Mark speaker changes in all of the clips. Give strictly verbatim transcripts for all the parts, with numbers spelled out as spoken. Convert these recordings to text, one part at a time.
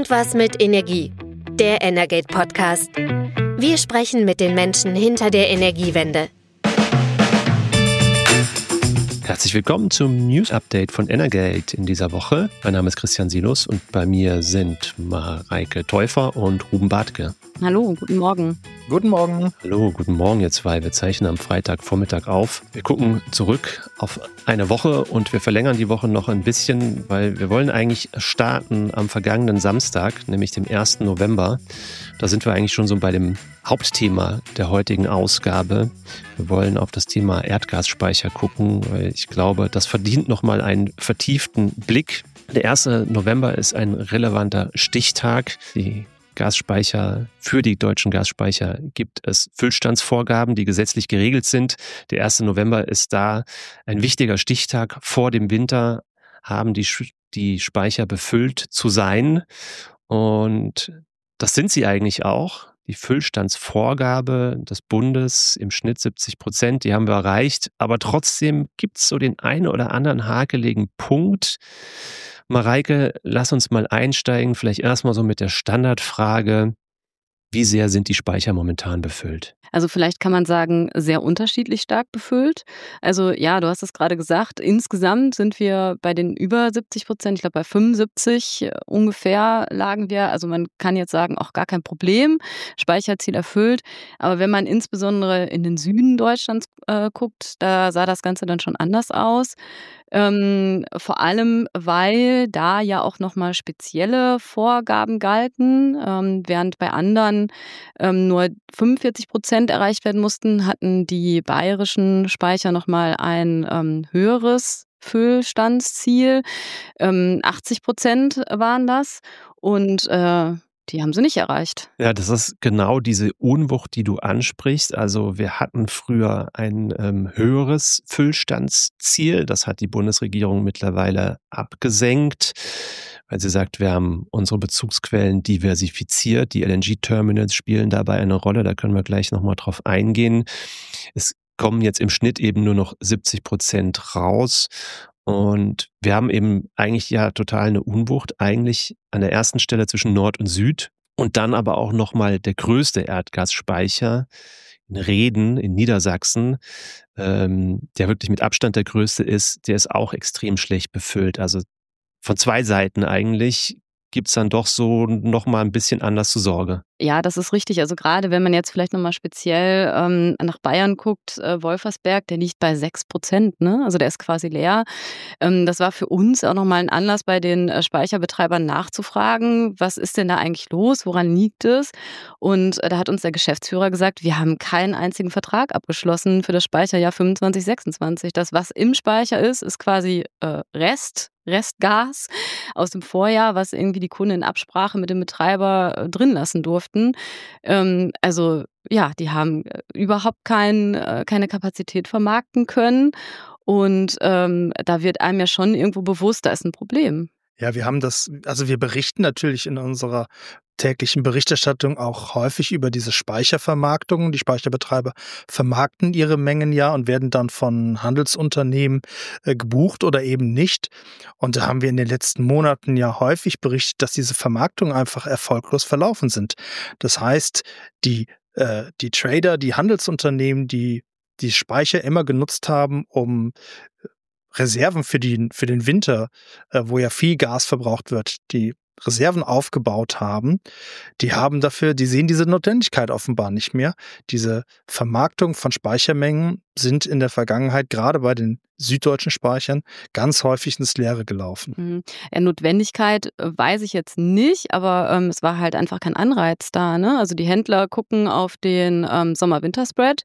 Speaker 1: Irgendwas mit Energie. Der Energate Podcast. Wir sprechen mit den Menschen hinter der Energiewende.
Speaker 2: Herzlich willkommen zum News Update von Energate in dieser Woche. Mein Name ist Christian Silos und bei mir sind Mareike Täufer und Ruben Bartke.
Speaker 3: Hallo, guten Morgen.
Speaker 4: Guten Morgen.
Speaker 2: Hallo, guten Morgen ihr zwei. Wir zeichnen am Freitagvormittag auf. Wir gucken zurück auf eine Woche und wir verlängern die Woche noch ein bisschen, weil wir wollen eigentlich starten am vergangenen Samstag, nämlich dem ersten November. Da sind wir eigentlich schon so bei dem Hauptthema der heutigen Ausgabe. Wir wollen auf das Thema Erdgasspeicher gucken, weil ich glaube, das verdient nochmal einen vertieften Blick. Der erste November ist ein relevanter Stichtag. Die Gasspeicher, für die deutschen Gasspeicher gibt es Füllstandsvorgaben, die gesetzlich geregelt sind. Der erste November ist da ein wichtiger Stichtag. Vor dem Winter haben die, die Speicher befüllt zu sein. Und das sind sie eigentlich auch. Die Füllstandsvorgabe des Bundes im Schnitt siebzig Prozent, die haben wir erreicht. Aber trotzdem gibt es so den einen oder anderen hakeligen Punkt. Mareike, lass uns mal einsteigen, vielleicht erstmal so mit der Standardfrage, wie sehr sind die Speicher momentan befüllt?
Speaker 3: Also vielleicht kann man sagen, sehr unterschiedlich stark befüllt. Also ja, du hast es gerade gesagt, insgesamt sind wir bei den über siebzig Prozent, ich glaube bei fünfundsiebzig ungefähr lagen wir. Also man kann jetzt sagen, auch gar kein Problem, Speicherziel erfüllt. Aber wenn man insbesondere in den Süden Deutschlands äh, guckt, da sah das Ganze dann schon anders aus. Ähm, vor allem, weil da ja auch nochmal spezielle Vorgaben galten. Ähm, während bei anderen ähm, nur fünfundvierzig Prozent erreicht werden mussten, hatten die bayerischen Speicher nochmal ein ähm, höheres Füllstandsziel. Ähm, achtzig Prozent waren das und äh, die haben sie nicht erreicht.
Speaker 2: Ja, das ist genau diese Unwucht, die du ansprichst. Also wir hatten früher ein ähm, höheres Füllstandsziel. Das hat die Bundesregierung mittlerweile abgesenkt, weil sie sagt, wir haben unsere Bezugsquellen diversifiziert. Die L N G-Terminals spielen dabei eine Rolle. Da können wir gleich nochmal drauf eingehen. Es kommen jetzt im Schnitt eben nur noch siebzig Prozent raus. Und wir haben eben eigentlich ja total eine Unwucht, eigentlich an der ersten Stelle zwischen Nord und Süd und dann aber auch nochmal der größte Erdgasspeicher in Rheden in Niedersachsen, ähm, der wirklich mit Abstand der größte ist, der ist auch extrem schlecht befüllt. Also von zwei Seiten eigentlich gibt es dann doch so nochmal ein bisschen Anlass zur Sorge.
Speaker 3: Ja, das ist richtig. Also gerade wenn man jetzt vielleicht nochmal speziell ähm, nach Bayern guckt, äh, Wolfersberg, der liegt bei sechs Prozent, ne? Also der ist quasi leer. Ähm, das war für uns auch nochmal ein Anlass, bei den äh, Speicherbetreibern nachzufragen, was ist denn da eigentlich los, woran liegt es? Und äh, da hat uns der Geschäftsführer gesagt, wir haben keinen einzigen Vertrag abgeschlossen für das Speicherjahr fünfundzwanzig sechsundzwanzig. Das, was im Speicher ist, ist quasi äh, Rest. Restgas aus dem Vorjahr, was irgendwie die Kunden in Absprache mit dem Betreiber äh, drin lassen durften. Ähm, also ja, die haben äh, überhaupt kein, äh, keine Kapazität vermarkten können. Und ähm, da wird einem ja schon irgendwo bewusst, da ist ein Problem.
Speaker 4: Ja, wir haben das, also wir berichten natürlich in unserer täglichen Berichterstattung auch häufig über diese Speichervermarktungen. Die Speicherbetreiber vermarkten ihre Mengen ja und werden dann von Handelsunternehmen äh, gebucht oder eben nicht. Und da haben wir in den letzten Monaten ja häufig berichtet, dass diese Vermarktungen einfach erfolglos verlaufen sind. Das heißt, die, äh, die Trader, die Handelsunternehmen, die die Speicher immer genutzt haben, um Reserven für, die, für den Winter, äh, wo ja viel Gas verbraucht wird, die Reserven aufgebaut haben, die haben dafür, die sehen diese Notwendigkeit offenbar nicht mehr. Diese Vermarktung von Speichermengen sind in der Vergangenheit gerade bei den süddeutschen Speichern ganz häufig ins Leere gelaufen.
Speaker 3: Mhm. Ja, Notwendigkeit äh, weiß ich jetzt nicht, aber ähm, es war halt einfach kein Anreiz da, ne? Also die Händler gucken auf den ähm, Sommer-Winter-Spread.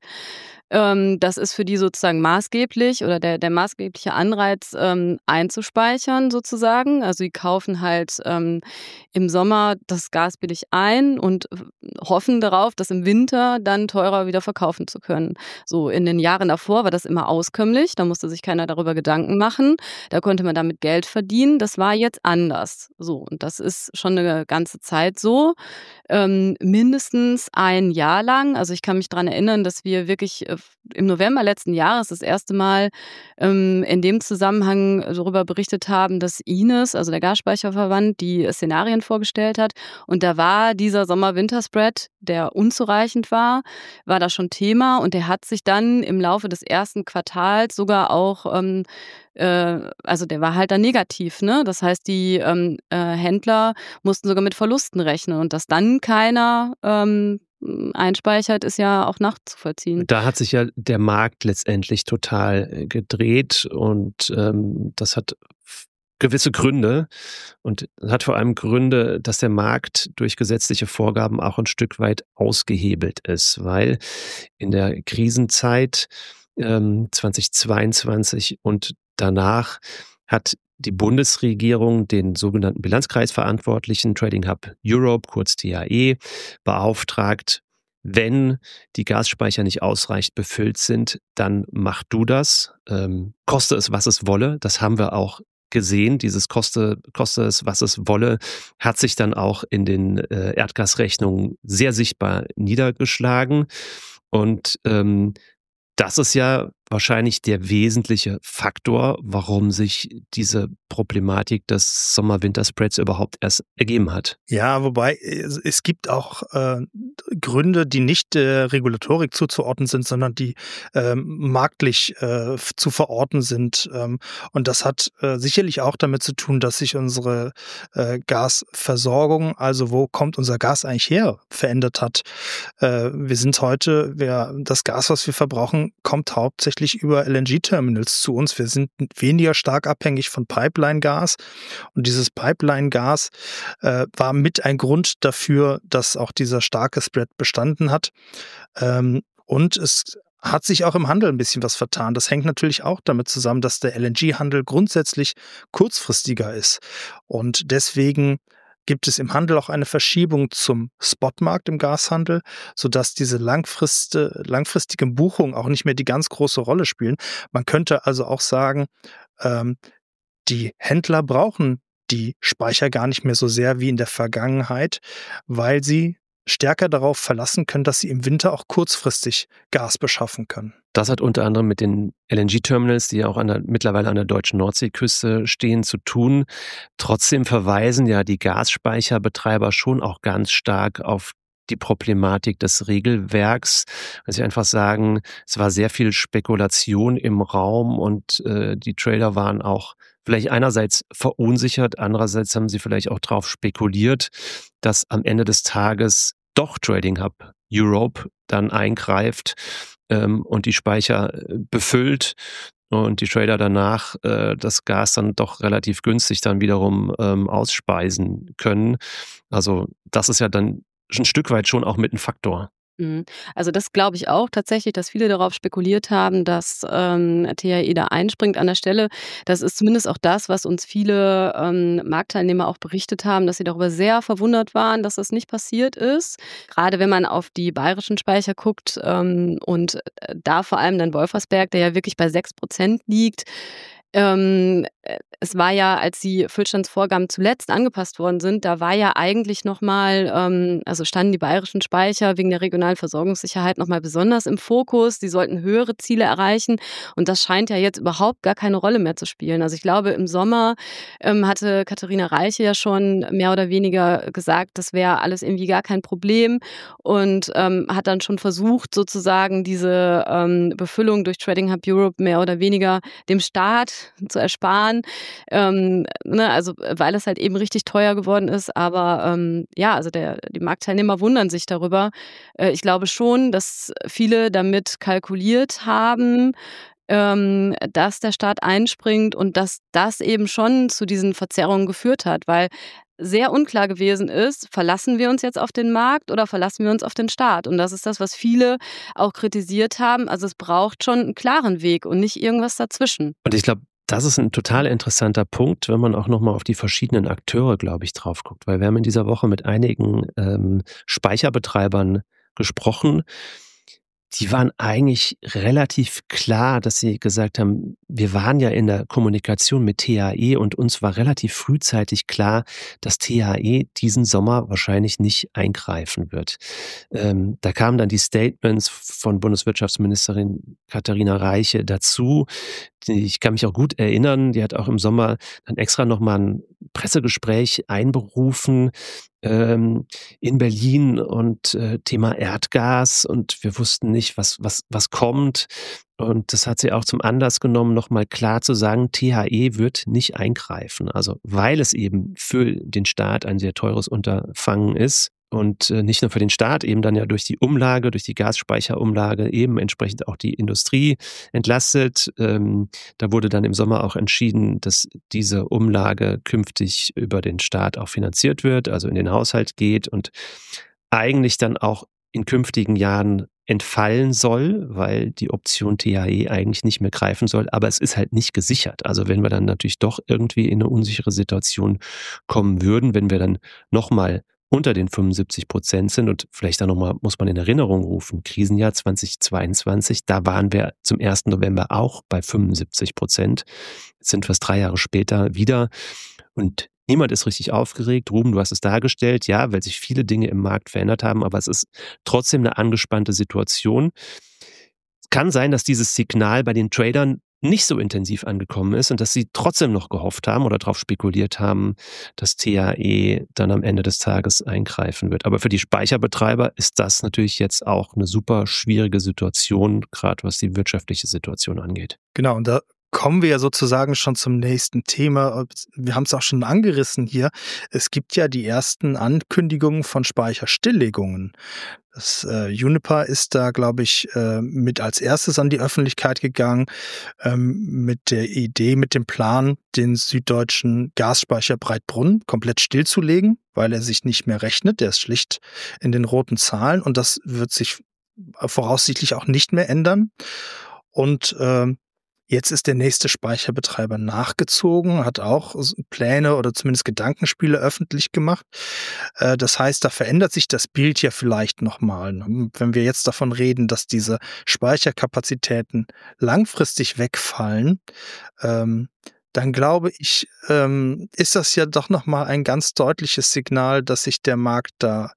Speaker 3: Ähm, das ist für die sozusagen maßgeblich oder der, der maßgebliche Anreiz ähm, einzuspeichern sozusagen. Also die kaufen halt ähm, im Sommer das Gas billig ein und hoffen darauf, das im Winter dann teurer wieder verkaufen zu können. So in den Jahren davor war das immer auskömmlich, da musste sich keiner darüber Gedanken machen, da konnte man damit Geld verdienen. Das war jetzt anders. So, und das ist schon eine ganze Zeit so. Ähm, mindestens ein Jahr lang. Also ich kann mich daran erinnern, dass wir wirklich im November letzten Jahres das erste Mal ähm, in dem Zusammenhang darüber berichtet haben, dass I N E S, also der Gasspeicherverband, die Szenarien vorgestellt hat. Und da war dieser Sommer-Winter-Spread, der unzureichend war, war da schon Thema. Und der hat sich dann im Laufe des ersten Quartals sogar auch, ähm, äh, also der war halt dann negativ, ne? Das heißt, die ähm, äh, Händler mussten sogar mit Verlusten rechnen. Und dass dann keiner ähm, einspeichert, ist ja auch nachzuvollziehen.
Speaker 2: Da hat sich ja der Markt letztendlich total gedreht und ähm, das hat gewisse Gründe und hat vor allem Gründe, dass der Markt durch gesetzliche Vorgaben auch ein Stück weit ausgehebelt ist, weil in der Krisenzeit ähm, zweitausendzweiundzwanzig und danach hat die Bundesregierung den sogenannten Bilanzkreisverantwortlichen Trading Hub Europe, kurz T H E, beauftragt, wenn die Gasspeicher nicht ausreichend befüllt sind, dann mach du das, ähm, koste es, was es wolle. Das haben wir auch gesehen. Dieses koste, koste es, was es wolle, hat sich dann auch in den äh, Erdgasrechnungen sehr sichtbar niedergeschlagen. Und ähm, das ist ja wahrscheinlich der wesentliche Faktor, warum sich diese Problematik des Sommer-Winter-Spreads überhaupt erst ergeben hat.
Speaker 4: Ja, wobei es, es gibt auch äh, Gründe, die nicht der äh, Regulatorik zuzuordnen sind, sondern die äh, marktlich äh, zu verorten sind. Ähm, und das hat äh, sicherlich auch damit zu tun, dass sich unsere äh, Gasversorgung, also wo kommt unser Gas eigentlich her, verändert hat. Äh, wir sind heute, wir, das Gas, was wir verbrauchen, kommt hauptsächlich über L N G-Terminals zu uns. Wir sind weniger stark abhängig von Pipeline-Gas. Und dieses Pipeline-Gas äh, war mit ein Grund dafür, dass auch dieser starke Spread bestanden hat. Ähm, und es hat sich auch im Handel ein bisschen was vertan. Das hängt natürlich auch damit zusammen, dass der L N G-Handel grundsätzlich kurzfristiger ist. Und deswegen gibt es im Handel auch eine Verschiebung zum Spotmarkt im Gashandel, sodass diese langfriste, langfristigen Buchungen auch nicht mehr die ganz große Rolle spielen. Man könnte also auch sagen, ähm, die Händler brauchen die Speicher gar nicht mehr so sehr wie in der Vergangenheit, weil sie stärker darauf verlassen können, dass sie im Winter auch kurzfristig Gas beschaffen können.
Speaker 2: Das hat unter anderem mit den L N G-Terminals, die ja auch an der, mittlerweile an der deutschen Nordseeküste stehen, zu tun. Trotzdem verweisen ja die Gasspeicherbetreiber schon auch ganz stark auf die Problematik des Regelwerks, weil sie einfach sagen, es war sehr viel Spekulation im Raum und äh, die Trader waren auch vielleicht einerseits verunsichert, andererseits haben sie vielleicht auch darauf spekuliert, dass am Ende des Tages doch Trading Hub Europe dann eingreift ähm, und die Speicher befüllt und die Trader danach äh, das Gas dann doch relativ günstig dann wiederum ähm, ausspeisen können. Also das ist ja dann ein Stück weit schon auch mit ein Faktor.
Speaker 3: Also das glaube ich auch tatsächlich, dass viele darauf spekuliert haben, dass ähm, T H E da einspringt an der Stelle. Das ist zumindest auch das, was uns viele ähm, Marktteilnehmer auch berichtet haben, dass sie darüber sehr verwundert waren, dass das nicht passiert ist. Gerade wenn man auf die bayerischen Speicher guckt ähm, und da vor allem dann Wolfersberg, der ja wirklich bei sechs Prozent liegt. Ähm, es war ja, als die Füllstandsvorgaben zuletzt angepasst worden sind, da war ja eigentlich nochmal, ähm, also standen die bayerischen Speicher wegen der regionalen Versorgungssicherheit nochmal besonders im Fokus. Die sollten höhere Ziele erreichen und das scheint ja jetzt überhaupt gar keine Rolle mehr zu spielen. Also ich glaube, im Sommer ähm, hatte Katharina Reiche ja schon mehr oder weniger gesagt, das wäre alles irgendwie gar kein Problem und ähm, hat dann schon versucht, sozusagen diese ähm, Befüllung durch Trading Hub Europe mehr oder weniger dem Staat zu ersparen, ähm, ne, also weil es halt eben richtig teuer geworden ist, aber ähm, ja, also der, die Marktteilnehmer wundern sich darüber. Äh, ich glaube schon, dass viele damit kalkuliert haben, ähm, dass der Staat einspringt und dass das eben schon zu diesen Verzerrungen geführt hat, weil sehr unklar gewesen ist, verlassen wir uns jetzt auf den Markt oder verlassen wir uns auf den Staat? Und das ist das, was viele auch kritisiert haben. Also es braucht schon einen klaren Weg und nicht irgendwas dazwischen.
Speaker 2: Und ich glaube, das ist ein total interessanter Punkt, wenn man auch nochmal auf die verschiedenen Akteure, glaube ich, drauf guckt. Weil wir haben in dieser Woche mit einigen ähm, Speicherbetreibern gesprochen, die waren eigentlich relativ klar, dass sie gesagt haben, wir waren ja in der Kommunikation mit T H E und uns war relativ frühzeitig klar, dass T H E diesen Sommer wahrscheinlich nicht eingreifen wird. Ähm, da kamen dann die Statements von Bundeswirtschaftsministerin Katharina Reiche dazu. Die, ich kann mich auch gut erinnern, die hat auch im Sommer dann extra nochmal ein Pressegespräch einberufen, ähm, in Berlin und äh, Thema Erdgas und wir wussten nicht, was, was, was kommt. Und das hat sie auch zum Anlass genommen, nochmal klar zu sagen, T H E wird nicht eingreifen. Also weil es eben für den Staat ein sehr teures Unterfangen ist. Und äh, nicht nur für den Staat, eben dann ja durch die Umlage, durch die Gasspeicherumlage eben entsprechend auch die Industrie entlastet. Ähm, da wurde dann im Sommer auch entschieden, dass diese Umlage künftig über den Staat auch finanziert wird, also in den Haushalt geht und eigentlich dann auch in künftigen Jahren entfallen soll, weil die Option T H E eigentlich nicht mehr greifen soll. Aber es ist halt nicht gesichert. Also wenn wir dann natürlich doch irgendwie in eine unsichere Situation kommen würden, wenn wir dann nochmal unter den fünfundsiebzig Prozent sind und vielleicht dann nochmal, muss man in Erinnerung rufen, Krisenjahr zweitausendzweiundzwanzig, da waren wir zum ersten November auch bei fünfundsiebzig Prozent. Jetzt sind fast drei Jahre später wieder und niemand ist richtig aufgeregt. Ruben, du hast es dargestellt, ja, weil sich viele Dinge im Markt verändert haben, aber es ist trotzdem eine angespannte Situation. Es kann sein, dass dieses Signal bei den Tradern nicht so intensiv angekommen ist und dass sie trotzdem noch gehofft haben oder darauf spekuliert haben, dass T H E dann am Ende des Tages eingreifen wird. Aber für die Speicherbetreiber ist das natürlich jetzt auch eine super schwierige Situation, gerade was die wirtschaftliche Situation angeht.
Speaker 4: Genau, und da kommen wir ja sozusagen schon zum nächsten Thema. Wir haben es auch schon angerissen hier. Es gibt ja die ersten Ankündigungen von Speicherstilllegungen. Das äh, Uniper ist da, glaube ich, äh, mit als erstes an die Öffentlichkeit gegangen, ähm, mit der Idee, mit dem Plan, den süddeutschen Gasspeicher Breitbrunn komplett stillzulegen, weil er sich nicht mehr rechnet. Der ist schlicht in den roten Zahlen und das wird sich voraussichtlich auch nicht mehr ändern. Und äh, Jetzt ist der nächste Speicherbetreiber nachgezogen, hat auch Pläne oder zumindest Gedankenspiele öffentlich gemacht. Das heißt, da verändert sich das Bild ja vielleicht nochmal. Wenn wir jetzt davon reden, dass diese Speicherkapazitäten langfristig wegfallen, dann glaube ich, ist das ja doch nochmal ein ganz deutliches Signal, dass sich der Markt da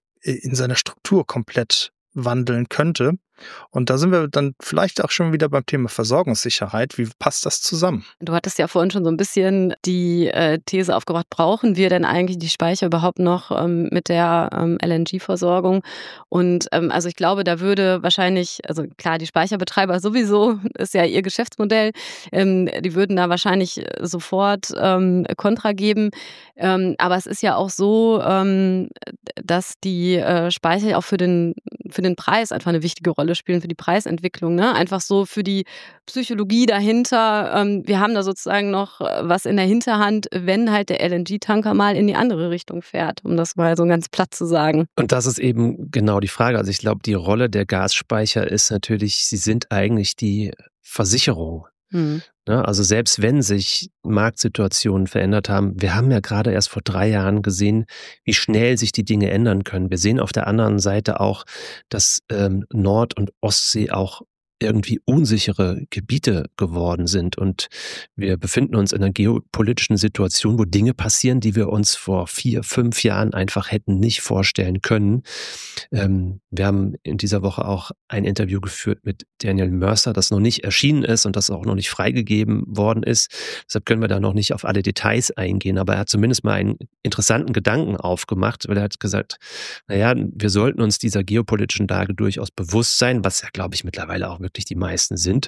Speaker 4: in seiner Struktur komplett wandeln könnte. Und da sind wir dann vielleicht auch schon wieder beim Thema Versorgungssicherheit. Wie passt das zusammen?
Speaker 3: Du hattest ja vorhin schon so ein bisschen die äh, These aufgebracht, brauchen wir denn eigentlich die Speicher überhaupt noch ähm, mit der ähm, L N G-Versorgung? Und ähm, also ich glaube, da würde wahrscheinlich, also klar, die Speicherbetreiber sowieso, ist ja ihr Geschäftsmodell, ähm, die würden da wahrscheinlich sofort ähm, Kontra geben. Ähm, aber es ist ja auch so, ähm, dass die äh, Speicher auch für den, für den Preis einfach eine wichtige Rolle spielen, für die Preisentwicklung, ne? Einfach so für die Psychologie dahinter. Ähm, wir haben da sozusagen noch was in der Hinterhand, wenn halt der L N G-Tanker mal in die andere Richtung fährt, um das mal so ganz platt zu sagen.
Speaker 2: Und das ist eben genau die Frage. Also ich glaube, die Rolle der Gasspeicher ist natürlich, sie sind eigentlich die Versicherung. Hm. Also selbst wenn sich Marktsituationen verändert haben, wir haben ja gerade erst vor drei Jahren gesehen, wie schnell sich die Dinge ändern können. Wir sehen auf der anderen Seite auch, dass ähm, Nord- und Ostsee auch irgendwie unsichere Gebiete geworden sind. Und wir befinden uns in einer geopolitischen Situation, wo Dinge passieren, die wir uns vor vier, fünf Jahren einfach hätten nicht vorstellen können. Ähm, wir haben in dieser Woche auch ein Interview geführt mit Daniel Mercer, das noch nicht erschienen ist und das auch noch nicht freigegeben worden ist. Deshalb können wir da noch nicht auf alle Details eingehen, aber er hat zumindest mal einen interessanten Gedanken aufgemacht, weil er hat gesagt, naja, wir sollten uns dieser geopolitischen Lage durchaus bewusst sein, was ja, glaube ich, mittlerweile auch wirklich die meisten sind.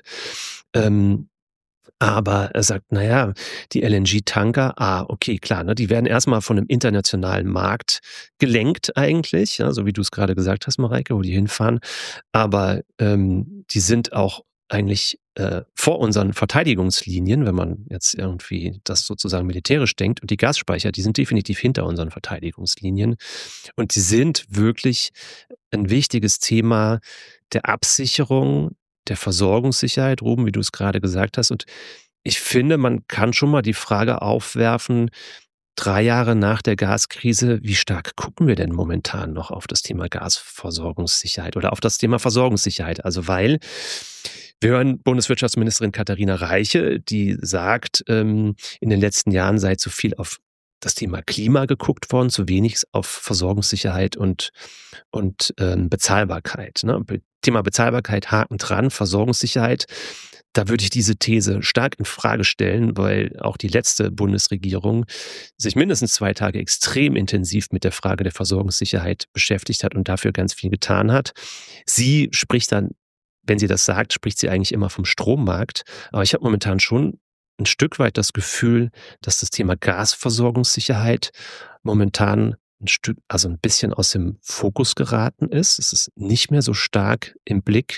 Speaker 2: Ähm, aber er sagt, naja, die L N G-Tanker, ah, okay, klar, ne, die werden erstmal von einem internationalen Markt gelenkt eigentlich, ja, so wie du es gerade gesagt hast, Mareike, wo die hinfahren. Aber ähm, die sind auch eigentlich äh, vor unseren Verteidigungslinien, wenn man jetzt irgendwie das sozusagen militärisch denkt. Und die Gasspeicher, die sind definitiv hinter unseren Verteidigungslinien. Und die sind wirklich ein wichtiges Thema der Absicherung, der Versorgungssicherheit, Ruben, wie du es gerade gesagt hast. Und ich finde, man kann schon mal die Frage aufwerfen, drei Jahre nach der Gaskrise, wie stark gucken wir denn momentan noch auf das Thema Gasversorgungssicherheit oder auf das Thema Versorgungssicherheit? Also weil wir hören Bundeswirtschaftsministerin Katharina Reiche, die sagt, ähm, in den letzten Jahren sei zu viel auf das Thema Klima geguckt worden, zu wenig auf Versorgungssicherheit und, und ähm, Bezahlbarkeit. Ne? Thema Bezahlbarkeit, Haken dran, Versorgungssicherheit. Da würde ich diese These stark in Frage stellen, weil auch die letzte Bundesregierung sich mindestens zwei Tage extrem intensiv mit der Frage der Versorgungssicherheit beschäftigt hat und dafür ganz viel getan hat. Sie spricht dann, wenn sie das sagt, spricht sie eigentlich immer vom Strommarkt. Aber ich habe momentan schon ein Stück weit das Gefühl, dass das Thema Gasversorgungssicherheit momentan ein Stück, also ein bisschen aus dem Fokus geraten ist. Es ist nicht mehr so stark im Blick.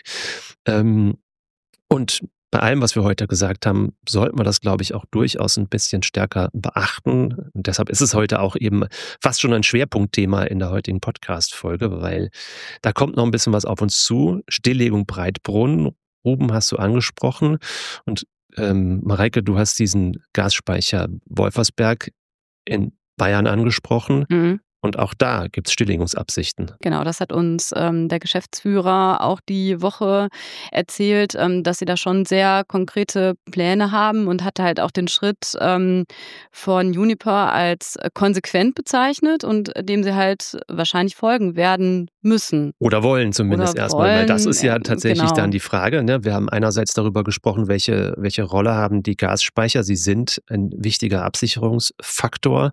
Speaker 2: Ähm, und bei allem, was wir heute gesagt haben, sollten wir das, glaube ich, auch durchaus ein bisschen stärker beachten. Und deshalb ist es heute auch eben fast schon ein Schwerpunktthema in der heutigen Podcast-Folge, weil da kommt noch ein bisschen was auf uns zu. Stilllegung Breitbrunn, Ruben hast du angesprochen. Und ähm, Mareike, du hast diesen Gasspeicher Wolfersberg in Bayern angesprochen. Mhm. Und auch da gibt es Stilllegungsabsichten.
Speaker 3: Genau, das hat uns ähm, der Geschäftsführer auch die Woche erzählt, ähm, dass sie da schon sehr konkrete Pläne haben und hatte halt auch den Schritt ähm, von Uniper als konsequent bezeichnet und dem sie halt wahrscheinlich folgen werden müssen.
Speaker 2: Oder wollen zumindest erstmal, weil das ist ja tatsächlich genau. dann die Frage. Ne? Wir haben einerseits darüber gesprochen, welche, welche Rolle haben die Gasspeicher. Sie sind ein wichtiger Absicherungsfaktor.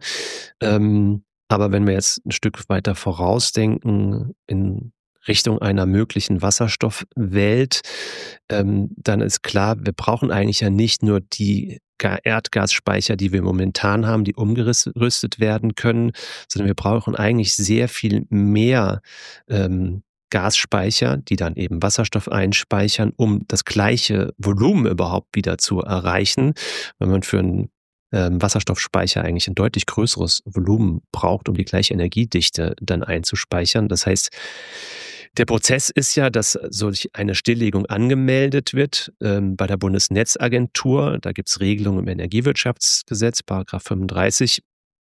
Speaker 2: Ähm, Aber wenn wir jetzt ein Stück weiter vorausdenken in Richtung einer möglichen Wasserstoffwelt, ähm, dann ist klar, wir brauchen eigentlich ja nicht nur die Erdgasspeicher, die wir momentan haben, die umgerüstet werden können, sondern wir brauchen eigentlich sehr viel mehr ähm, Gasspeicher, die dann eben Wasserstoff einspeichern, um das gleiche Volumen überhaupt wieder zu erreichen. Wenn man für ein Wasserstoffspeicher eigentlich ein deutlich größeres Volumen braucht, um die gleiche Energiedichte dann einzuspeichern. Das heißt, der Prozess ist ja, dass solch eine Stilllegung angemeldet wird ähm, bei der Bundesnetzagentur. Da gibt es Regelungen im Energiewirtschaftsgesetz, Paragraph fünfunddreißig,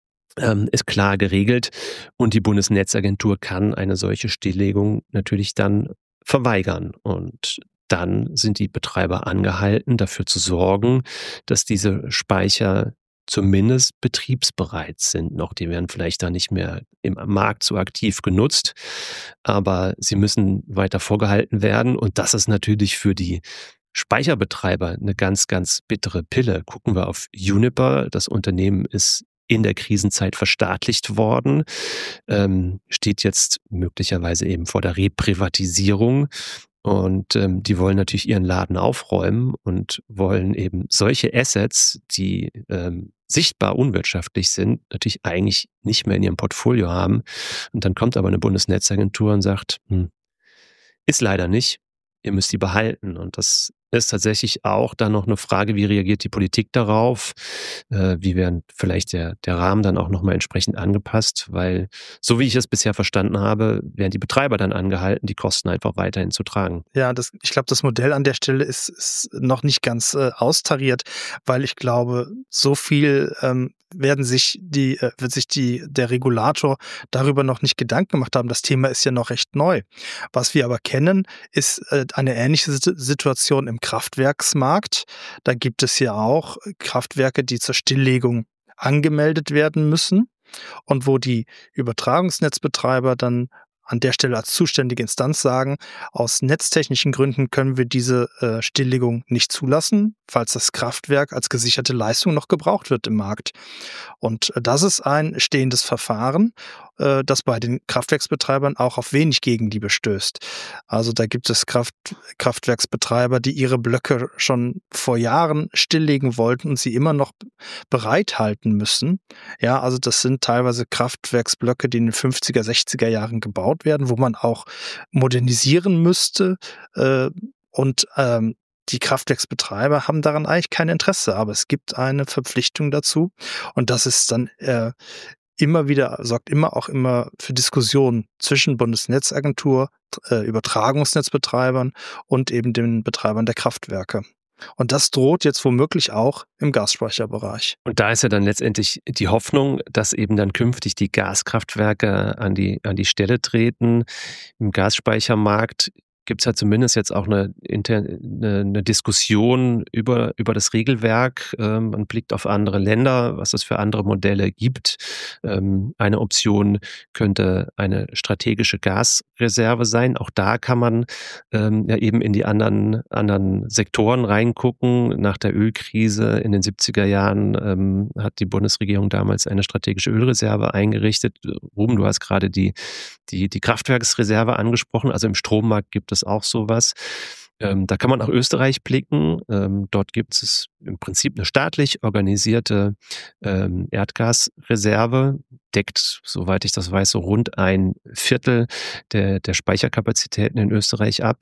Speaker 2: ähm, ist klar geregelt. Und die Bundesnetzagentur kann eine solche Stilllegung natürlich dann verweigern. Und dann sind die Betreiber angehalten, dafür zu sorgen, dass diese Speicher zumindest betriebsbereit sind. Noch die werden vielleicht da nicht mehr im Markt so aktiv genutzt, aber sie müssen weiter vorgehalten werden. Und das ist natürlich für die Speicherbetreiber eine ganz, ganz bittere Pille. Gucken wir auf Uniper. Das Unternehmen ist in der Krisenzeit verstaatlicht worden, ähm, steht jetzt möglicherweise eben vor der Reprivatisierung. Und ähm, die wollen natürlich ihren Laden aufräumen und wollen eben solche Assets, die ähm, sichtbar unwirtschaftlich sind, natürlich eigentlich nicht mehr in ihrem Portfolio haben. Und dann kommt aber eine Bundesnetzagentur und sagt, hm, ist leider nicht, ihr müsst die behalten. Und das ist tatsächlich auch dann noch eine Frage, wie reagiert die Politik darauf? Äh, wie werden vielleicht der, der Rahmen dann auch nochmal entsprechend angepasst? Weil, so wie ich es bisher verstanden habe, werden die Betreiber dann angehalten, die Kosten einfach weiterhin zu tragen.
Speaker 4: Ja, das, ich glaube, das Modell an der Stelle ist, ist noch nicht ganz äh, austariert, weil ich glaube, so viel ähm, werden sich die, äh, wird sich die, der Regulator darüber noch nicht Gedanken gemacht haben. Das Thema ist ja noch recht neu. Was wir aber kennen, ist äh, eine ähnliche Situation im Kraftwerksmarkt. Da gibt es ja auch Kraftwerke, die zur Stilllegung angemeldet werden müssen und wo die Übertragungsnetzbetreiber dann an der Stelle als zuständige Instanz sagen, aus netztechnischen Gründen können wir diese äh, Stilllegung nicht zulassen, falls das Kraftwerk als gesicherte Leistung noch gebraucht wird im Markt. Und äh, das ist ein stehendes Verfahren, äh, das bei den Kraftwerksbetreibern auch auf wenig Gegenliebe stößt. Also da gibt es Kraft, Kraftwerksbetreiber, die ihre Blöcke schon vor Jahren stilllegen wollten und sie immer noch bereithalten müssen. Ja, also das sind teilweise Kraftwerksblöcke, die in den fünfziger, sechziger Jahren gebaut werden, wo man auch modernisieren müsste äh, und ähm, die Kraftwerksbetreiber haben daran eigentlich kein Interesse, aber es gibt eine Verpflichtung dazu und das ist dann äh, immer wieder, sorgt immer auch immer für Diskussionen zwischen Bundesnetzagentur, äh, Übertragungsnetzbetreibern und eben den Betreibern der Kraftwerke. Und das droht jetzt womöglich auch im Gasspeicherbereich.
Speaker 2: Und da ist ja dann letztendlich die Hoffnung, dass eben dann künftig die Gaskraftwerke an die, an die Stelle treten. Im Gasspeichermarkt gibt es ja zumindest jetzt auch eine, eine, eine Diskussion über, über das Regelwerk. Ähm, man blickt auf andere Länder, was es für andere Modelle gibt. Ähm, eine Option könnte eine strategische Gasreserve sein. Auch da kann man ähm, ja eben in die anderen, anderen Sektoren reingucken. Nach der Ölkrise in den siebziger Jahren ähm, hat die Bundesregierung damals eine strategische Ölreserve eingerichtet. Ruben, du hast gerade die, die, die Kraftwerksreserve angesprochen. Also im Strommarkt gibt es auch sowas. Ähm, da kann man nach Österreich blicken. Ähm, dort gibt es im Prinzip eine staatlich organisierte ähm, Erdgasreserve, deckt, soweit ich das weiß, so rund ein Viertel der, der Speicherkapazitäten in Österreich ab.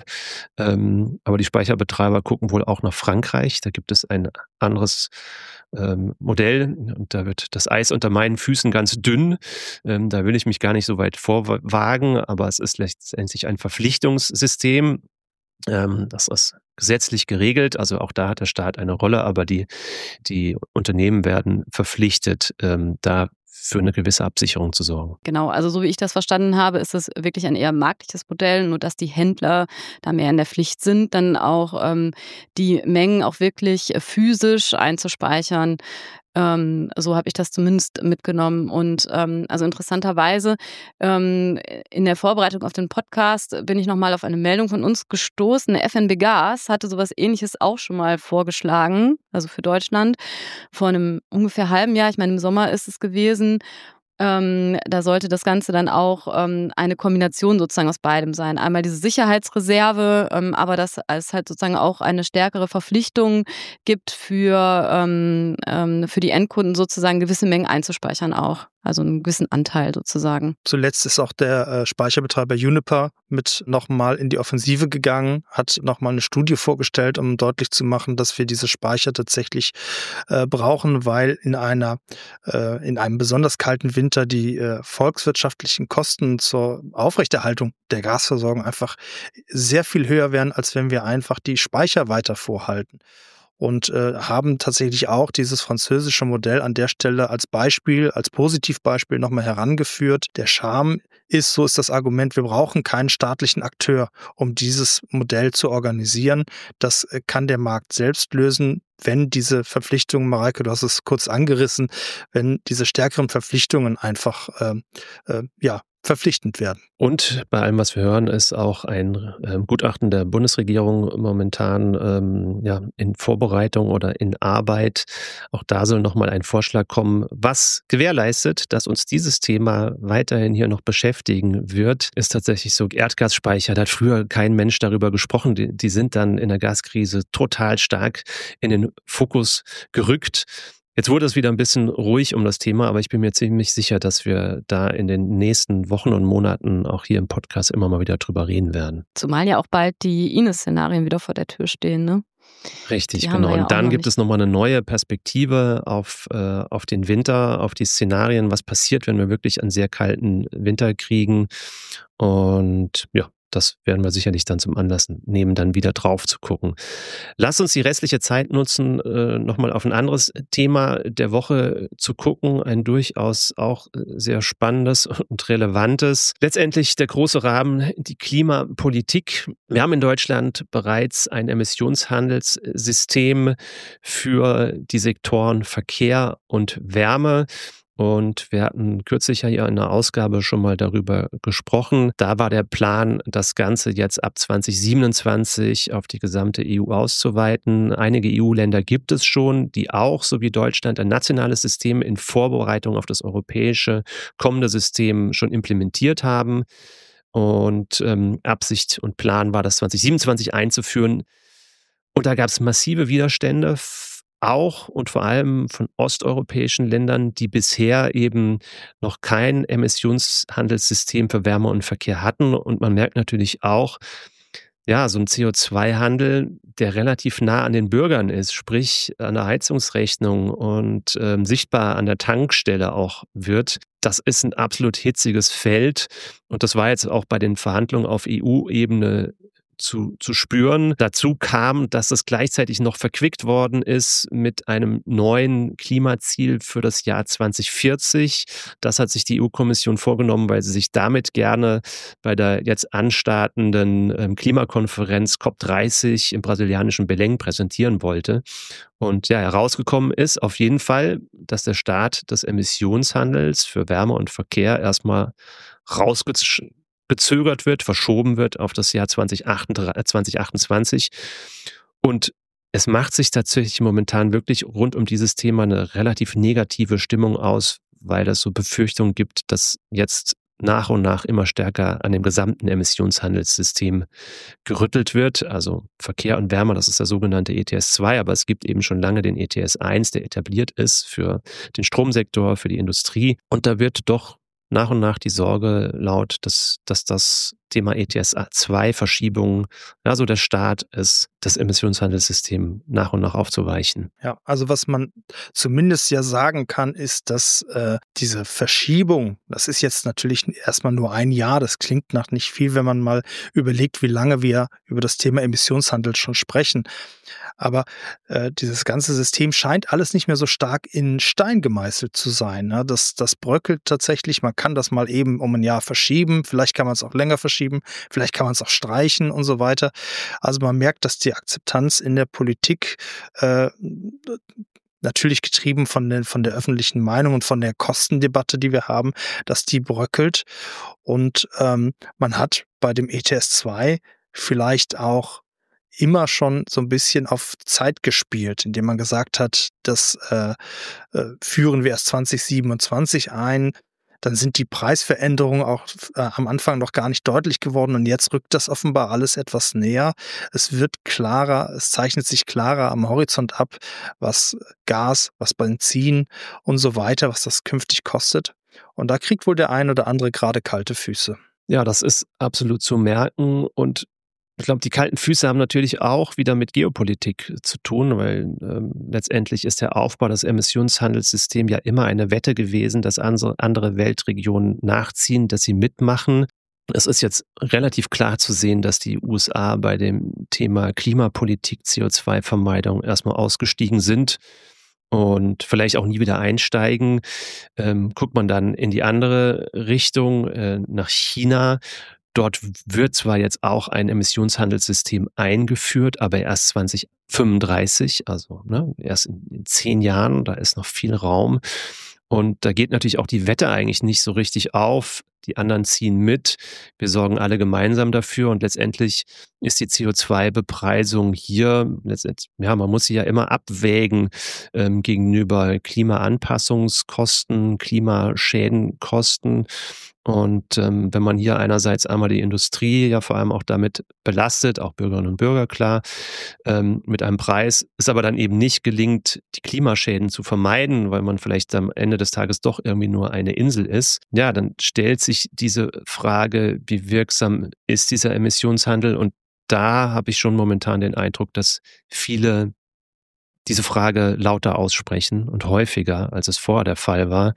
Speaker 2: Ähm, aber die Speicherbetreiber gucken wohl auch nach Frankreich. Da gibt es ein anderes ähm, Modell und da wird das Eis unter meinen Füßen ganz dünn. Ähm, da will ich mich gar nicht so weit vorwagen, aber es ist letztendlich ein Verpflichtungssystem. Ähm, das ist gesetzlich geregelt, also auch da hat der Staat eine Rolle, aber die, die Unternehmen werden verpflichtet, ähm, da für eine gewisse Absicherung zu sorgen.
Speaker 3: Genau, also so wie ich das verstanden habe, ist es wirklich ein eher marktliches Modell, nur dass die Händler da mehr in der Pflicht sind, dann auch ähm, die Mengen auch wirklich physisch einzuspeichern. Ähm, so habe ich das zumindest mitgenommen. Und ähm, also interessanterweise ähm, in der Vorbereitung auf den Podcast bin ich nochmal auf eine Meldung von uns gestoßen. Der F N B Gas hatte sowas Ähnliches auch schon mal vorgeschlagen, also für Deutschland, vor einem ungefähr halben Jahr. Ich meine, im Sommer ist es gewesen. Ähm, da sollte das Ganze dann auch ähm, eine Kombination sozusagen aus beidem sein. Einmal diese Sicherheitsreserve, ähm, aber dass es halt sozusagen auch eine stärkere Verpflichtung gibt für, ähm, ähm, für die Endkunden sozusagen gewisse Mengen einzuspeichern auch. Also einen gewissen Anteil sozusagen.
Speaker 4: Zuletzt ist auch der äh, Speicherbetreiber Uniper mit nochmal in die Offensive gegangen, hat nochmal eine Studie vorgestellt, um deutlich zu machen, dass wir diese Speicher tatsächlich äh, brauchen, weil in einer äh, in einem besonders kalten Winter die äh, volkswirtschaftlichen Kosten zur Aufrechterhaltung der Gasversorgung einfach sehr viel höher wären, als wenn wir einfach die Speicher weiter vorhalten. Und äh, haben tatsächlich auch dieses französische Modell an der Stelle als Beispiel, als Positivbeispiel nochmal herangeführt. Der Charme ist, so ist das Argument, wir brauchen keinen staatlichen Akteur, um dieses Modell zu organisieren. Das äh, kann der Markt selbst lösen, wenn diese Verpflichtungen, Mareike, du hast es kurz angerissen, wenn diese stärkeren Verpflichtungen einfach äh, äh, ja, verpflichtend werden.
Speaker 2: Und bei allem, was wir hören, ist auch ein ähm, Gutachten der Bundesregierung momentan ähm, ja, in Vorbereitung oder in Arbeit. Auch da soll nochmal ein Vorschlag kommen, was gewährleistet, dass uns dieses Thema weiterhin hier noch beschäftigen wird, ist tatsächlich so Erdgasspeicher. Da hat früher kein Mensch darüber gesprochen. Die, die sind dann in der Gaskrise total stark in den Fokus gerückt. Jetzt wurde es wieder ein bisschen ruhig um das Thema, aber ich bin mir ziemlich sicher, dass wir da in den nächsten Wochen und Monaten auch hier im Podcast immer mal wieder drüber reden werden.
Speaker 3: Zumal ja auch bald die I N E S-Szenarien wieder vor der Tür stehen, ne?
Speaker 2: Richtig, die genau. Ja und dann gibt es nochmal eine neue Perspektive auf, äh, auf den Winter, auf die Szenarien, was passiert, wenn wir wirklich einen sehr kalten Winter kriegen. Und ja, das werden wir sicherlich dann zum Anlass nehmen, dann wieder drauf zu gucken. Lass uns die restliche Zeit nutzen, äh, nochmal auf ein anderes Thema der Woche zu gucken. Ein durchaus auch sehr spannendes und relevantes. Letztendlich der große Rahmen, die Klimapolitik. Wir haben in Deutschland bereits ein Emissionshandelssystem für die Sektoren Verkehr und Wärme. Und wir hatten kürzlich ja hier in einer Ausgabe schon mal darüber gesprochen. Da war der Plan, das Ganze jetzt ab zwanzig siebenundzwanzig auf die gesamte E U auszuweiten. Einige E U-Länder gibt es schon, die auch, so wie Deutschland, ein nationales System in Vorbereitung auf das europäische kommende System schon implementiert haben. Und ähm, Absicht und Plan war, das zwanzig siebenundzwanzig einzuführen. Und da gab es massive Widerstände, auch und vor allem von osteuropäischen Ländern, die bisher eben noch kein Emissionshandelssystem für Wärme und Verkehr hatten. Und man merkt natürlich auch, ja, so ein C O zwei Handel, der relativ nah an den Bürgern ist, sprich an der Heizungsrechnung und ähm, sichtbar an der Tankstelle auch wird. Das ist ein absolut hitziges Feld. Und das war jetzt auch bei den Verhandlungen auf E U-Ebene zu, zu spüren. Dazu kam, dass es gleichzeitig noch verquickt worden ist mit einem neuen Klimaziel für das Jahr zwanzig vierzig. Das hat sich die E U-Kommission vorgenommen, weil sie sich damit gerne bei der jetzt anstartenden ähm, Klimakonferenz C O P dreißig im brasilianischen Belém präsentieren wollte. Und ja, herausgekommen ist auf jeden Fall, dass der Start des Emissionshandels für Wärme und Verkehr erstmal rausgezögert wird, verschoben wird auf das Jahr zwanzig achtundzwanzig. Und es macht sich tatsächlich momentan wirklich rund um dieses Thema eine relativ negative Stimmung aus, weil es so Befürchtungen gibt, dass jetzt nach und nach immer stärker an dem gesamten Emissionshandelssystem gerüttelt wird. Also Verkehr und Wärme, das ist der sogenannte E T S zwei, aber es gibt eben schon lange den E T S eins, der etabliert ist für den Stromsektor, für die Industrie. Und da wird doch nach und nach die Sorge laut, dass, dass das Thema E T S zwei Verschiebungen, also der Start ist, das Emissionshandelssystem nach und nach aufzuweichen.
Speaker 4: Ja, also was man zumindest ja sagen kann, ist, dass äh, diese Verschiebung, das ist jetzt natürlich erstmal nur ein Jahr, das klingt nach nicht viel, wenn man mal überlegt, wie lange wir über das Thema Emissionshandel schon sprechen. Aber äh, dieses ganze System scheint alles nicht mehr so stark in Stein gemeißelt zu sein. Ne? Das, das bröckelt tatsächlich. Man kann das mal eben um ein Jahr verschieben. Vielleicht kann man es auch länger verschieben. Vielleicht kann man es auch streichen und so weiter. Also man merkt, dass die Akzeptanz in der Politik äh, natürlich getrieben von, den, von der öffentlichen Meinung und von der Kostendebatte, die wir haben, dass die bröckelt. Und ähm, man hat bei dem E T S zwei vielleicht auch immer schon so ein bisschen auf Zeit gespielt, indem man gesagt hat, das äh, äh, führen wir erst zwanzig siebenundzwanzig ein. Dann sind die Preisveränderungen auch äh, am Anfang noch gar nicht deutlich geworden und jetzt rückt das offenbar alles etwas näher. Es wird klarer, es zeichnet sich klarer am Horizont ab, was Gas, was Benzin und so weiter, was das künftig kostet. Und da kriegt wohl der ein oder andere gerade kalte Füße.
Speaker 2: Ja, das ist absolut zu merken und ich glaube, die kalten Füße haben natürlich auch wieder mit Geopolitik zu tun, weil ähm, letztendlich ist der Aufbau des Emissionshandelssystems ja immer eine Wette gewesen, dass andere, andere Weltregionen nachziehen, dass sie mitmachen. Es ist jetzt relativ klar zu sehen, dass die U S A bei dem Thema Klimapolitik, C O zwei Vermeidung erstmal ausgestiegen sind und vielleicht auch nie wieder einsteigen. Ähm, guckt man dann in die andere Richtung, äh, nach China. Dort wird zwar jetzt auch ein Emissionshandelssystem eingeführt, aber erst zwanzig fünfunddreißig, also ne, erst in, in zehn Jahren, da ist noch viel Raum. Und da geht natürlich auch die Wette eigentlich nicht so richtig auf. Die anderen ziehen mit. Wir sorgen alle gemeinsam dafür. Und letztendlich ist die C O zwei Bepreisung hier, letztendlich, ja, man muss sie ja immer abwägen ähm, gegenüber Klimaanpassungskosten, Klimaschädenkosten. Und ähm, wenn man hier einerseits einmal die Industrie ja vor allem auch damit belastet, auch Bürgerinnen und Bürger, klar, ähm, mit einem Preis, es aber dann eben nicht gelingt, die Klimaschäden zu vermeiden, weil man vielleicht am Ende des Tages doch irgendwie nur eine Insel ist, ja, dann stellt sich diese Frage, wie wirksam ist dieser Emissionshandel? Und da habe ich schon momentan den Eindruck, dass viele diese Frage lauter aussprechen und häufiger, als es vorher der Fall war.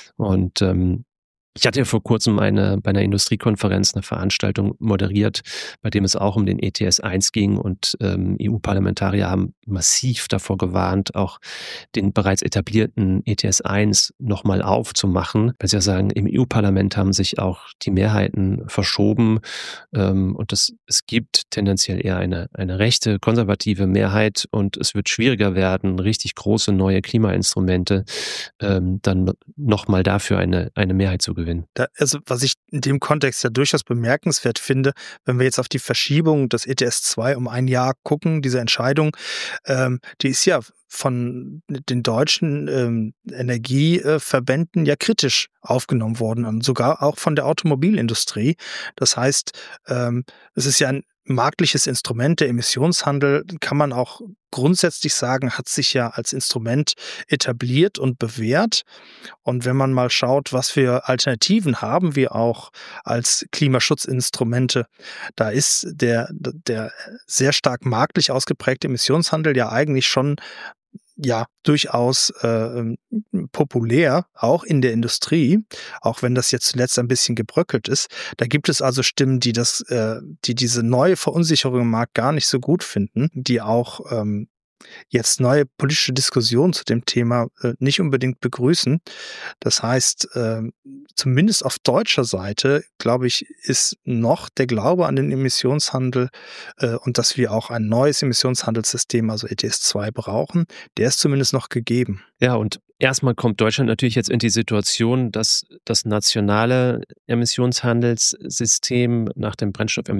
Speaker 2: Und ähm, ich hatte ja vor kurzem eine, bei einer Industriekonferenz eine Veranstaltung moderiert, bei dem es auch um den E T S eins ging und ähm, E U-Parlamentarier haben massiv davor gewarnt, auch den bereits etablierten E T S eins nochmal aufzumachen, weil sie ja sagen, im E U-Parlament haben sich auch die Mehrheiten verschoben ähm, und das, es gibt tendenziell eher eine, eine rechte, konservative Mehrheit und es wird schwieriger werden, richtig große neue Klimainstrumente ähm, dann nochmal dafür eine, eine Mehrheit zu gewinnen.
Speaker 4: Da, also was ich in dem Kontext ja durchaus bemerkenswert finde, wenn wir jetzt auf die Verschiebung des E T S zwei um ein Jahr gucken, diese Entscheidung, ähm, die ist ja von den deutschen ähm, Energieverbänden ja kritisch aufgenommen worden und sogar auch von der Automobilindustrie. Das heißt, ähm, es ist ja ein marktliches Instrument, der Emissionshandel, kann man auch grundsätzlich sagen, hat sich ja als Instrument etabliert und bewährt. Und wenn man mal schaut, was für Alternativen haben wir auch als Klimaschutzinstrumente, da ist der, der sehr stark marktlich ausgeprägte Emissionshandel ja eigentlich schon ja durchaus äh, populär, auch in der Industrie, auch wenn das jetzt zuletzt ein bisschen gebröckelt ist. Da gibt es also Stimmen, die das, äh, die diese neue Verunsicherung im Markt gar nicht so gut finden, die auch ähm, jetzt neue politische Diskussionen zu dem Thema äh, nicht unbedingt begrüßen. Das heißt, äh, zumindest auf deutscher Seite, glaube ich, ist noch der Glaube an den Emissionshandel äh, und dass wir auch ein neues Emissionshandelssystem, also E T S zwei, brauchen, der ist zumindest noch gegeben.
Speaker 2: Ja, und erstmal kommt Deutschland natürlich jetzt in die Situation, dass das nationale Emissionshandelssystem nach dem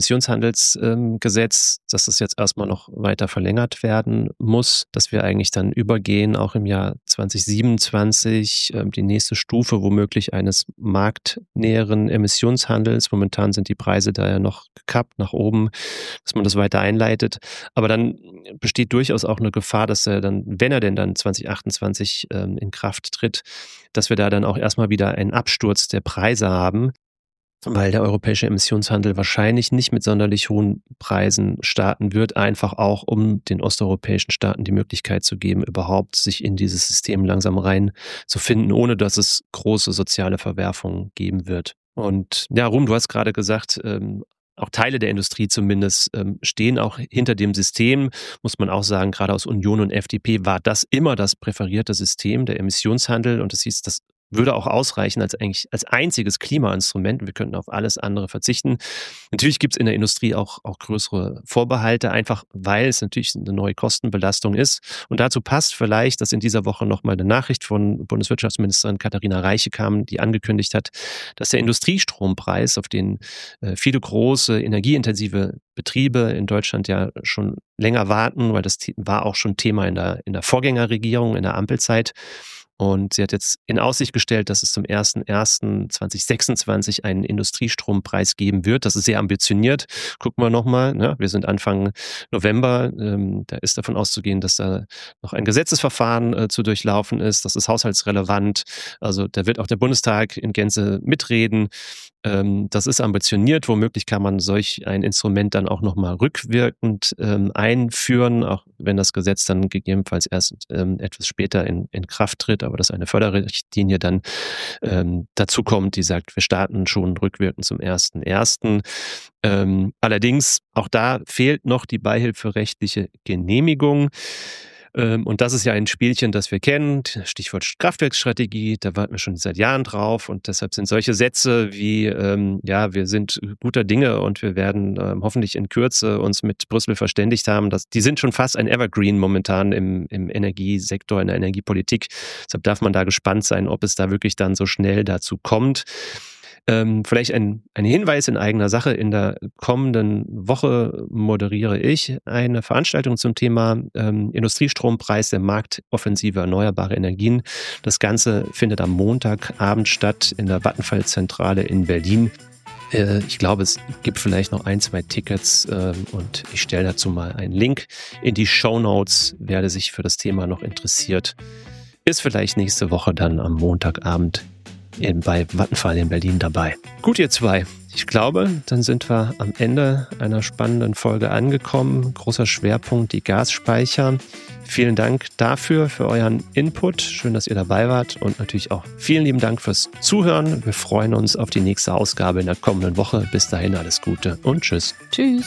Speaker 2: Brennstoffemissionshandelsgesetz, ähm, dass das jetzt erstmal noch weiter verlängert werden muss, dass wir eigentlich dann übergehen, auch im Jahr zwanzig siebenundzwanzig, äh, die nächste Stufe womöglich eines marktnäheren Emissionshandels. Momentan sind die Preise da ja noch gekappt nach oben, dass man das weiter einleitet. Aber dann besteht durchaus auch eine Gefahr, dass er dann, wenn er denn dann zwanzig achtundzwanzig ähm, in Kraft tritt, dass wir da dann auch erstmal wieder einen Absturz der Preise haben, weil der europäische Emissionshandel wahrscheinlich nicht mit sonderlich hohen Preisen starten wird, einfach auch um den osteuropäischen Staaten die Möglichkeit zu geben, überhaupt sich in dieses System langsam rein zu finden, ohne dass es große soziale Verwerfungen geben wird. Und ja, Ruhm, du hast gerade gesagt, ähm, auch Teile der Industrie zumindest ähm, stehen auch hinter dem System, muss man auch sagen, gerade aus Union und F D P war das immer das präferierte System, der Emissionshandel, und das hieß, das würde auch ausreichen als eigentlich als einziges Klimainstrument. Wir könnten auf alles andere verzichten. Natürlich gibt es in der Industrie auch, auch größere Vorbehalte, einfach weil es natürlich eine neue Kostenbelastung ist. Und dazu passt vielleicht, dass in dieser Woche nochmal eine Nachricht von Bundeswirtschaftsministerin Katharina Reiche kam, die angekündigt hat, dass der Industriestrompreis, auf den äh, viele große energieintensive Betriebe in Deutschland ja schon länger warten, weil das war auch schon Thema in der, in der Vorgängerregierung, in der Ampelzeit. Und sie hat jetzt in Aussicht gestellt, dass es zum ersten ersten zweitausendsechsundzwanzig einen Industriestrompreis geben wird. Das ist sehr ambitioniert. Gucken wir nochmal. Ne? Wir sind Anfang November. Ähm, da ist davon auszugehen, dass da noch ein Gesetzesverfahren äh, zu durchlaufen ist. Das ist haushaltsrelevant. Also da wird auch der Bundestag in Gänze mitreden. Ähm, das ist ambitioniert. Womöglich kann man solch ein Instrument dann auch nochmal rückwirkend ähm, einführen, auch wenn das Gesetz dann gegebenenfalls erst ähm, etwas später in, in Kraft tritt, aber dass eine Förderrichtlinie dann ähm, dazu kommt, die sagt, wir starten schon rückwirkend zum ersten ersten Ähm, allerdings, auch da fehlt noch die beihilferechtliche Genehmigung. Und das ist ja ein Spielchen, das wir kennen, Stichwort Kraftwerksstrategie, da warten wir schon seit Jahren drauf, und deshalb sind solche Sätze wie, ähm, ja, wir sind guter Dinge und wir werden ähm, hoffentlich in Kürze uns mit Brüssel verständigt haben, das, die sind schon fast ein Evergreen momentan im, im Energiesektor, in der Energiepolitik. Deshalb darf man da gespannt sein, ob es da wirklich dann so schnell dazu kommt. Ähm, vielleicht ein, ein Hinweis in eigener Sache. In der kommenden Woche moderiere ich eine Veranstaltung zum Thema ähm, Industriestrompreis, der Marktoffensive erneuerbare Energien. Das Ganze findet am Montagabend statt in der Vattenfall-Zentrale in Berlin. Äh, ich glaube, es gibt vielleicht noch ein, zwei Tickets äh, und ich stelle dazu mal einen Link in die Shownotes. Wer sich für das Thema noch interessiert, ist vielleicht nächste Woche dann am Montagabend bei Vattenfall in Berlin dabei. Gut, ihr zwei. Ich glaube, dann sind wir am Ende einer spannenden Folge angekommen. Großer Schwerpunkt, die Gasspeicher. Vielen Dank dafür, für euren Input. Schön, dass ihr dabei wart. Und natürlich auch vielen lieben Dank fürs Zuhören. Wir freuen uns auf die nächste Ausgabe in der kommenden Woche. Bis dahin alles Gute und tschüss.
Speaker 3: Tschüss.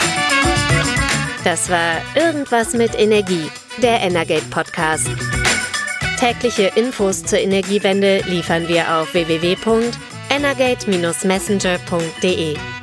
Speaker 1: Das war Irgendwas mit Energie, der Energate Podcast. Tägliche Infos zur Energiewende liefern wir auf w w w punkt energate Bindestrich messenger punkt d e.